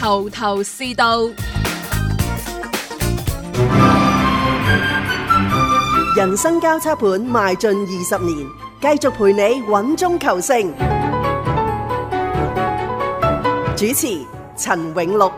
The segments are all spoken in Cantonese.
頭頭是道。 人生交叉盤邁進20年，繼續陪你穩中求勝。主持陳永綠。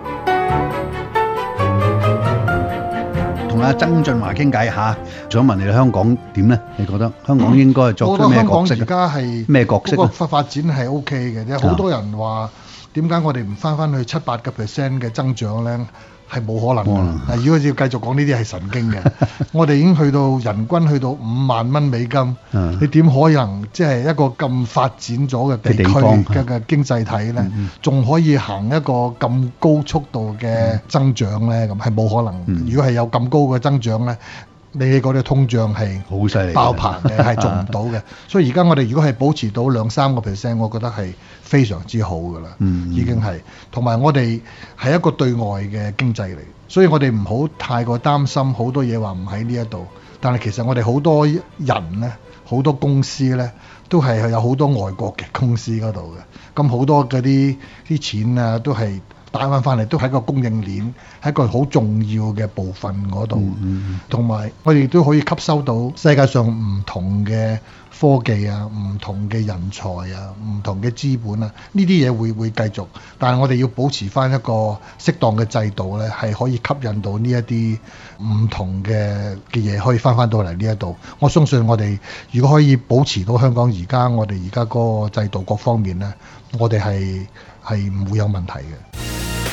同阿曾俊華傾偈下，想問你香港點呢？你覺得香港應該作出咩角色？ 而家係咩角色？ 個發展係 OK 嘅，有好多人話點解我哋唔翻去7-8% 嘅增長呢？係冇可能㗎。如果要繼續講呢啲係神經嘅，我哋已經去到人均去到5萬蚊美金，你點可能即係一個咁發展咗嘅地區嘅經濟體呢，仲可以行一個咁高速度嘅增長呢？咁係冇可能。如果係有咁高嘅增長呢，你嗰啲通脹係好犀利， 爆棚嘅，係做唔到嘅。所以而家我哋如果係保持到2-3%，我覺得係非常之好㗎啦。已經係，同埋我哋係一個對外嘅經濟嚟，所以我哋唔好太過擔心好多嘢話唔喺呢一度。但係其實我哋好多人呢，好多公司呢，都係有好多外國嘅公司嗰度嘅。咁好多嗰啲錢啊，都係帶翻嚟，都喺個供應鏈，係一個好重要嘅部分嗰度。同埋我哋都可以吸收到世界上唔同嘅科技啊，唔同嘅人才啊，唔同嘅資本啊，呢啲嘢會繼續。但係我哋要保持翻一個適當嘅制度呢，係可以吸引到呢一啲唔同嘅嘢可以翻到嚟呢一度。我相信我哋如果可以保持到香港我哋而家嗰個制度各方面呢，我哋係唔會有問題嘅。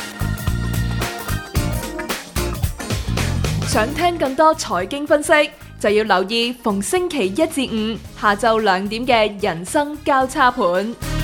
想聽更多財經分析，就要留意逢星期1至5下晝2點嘅人生交叉盤。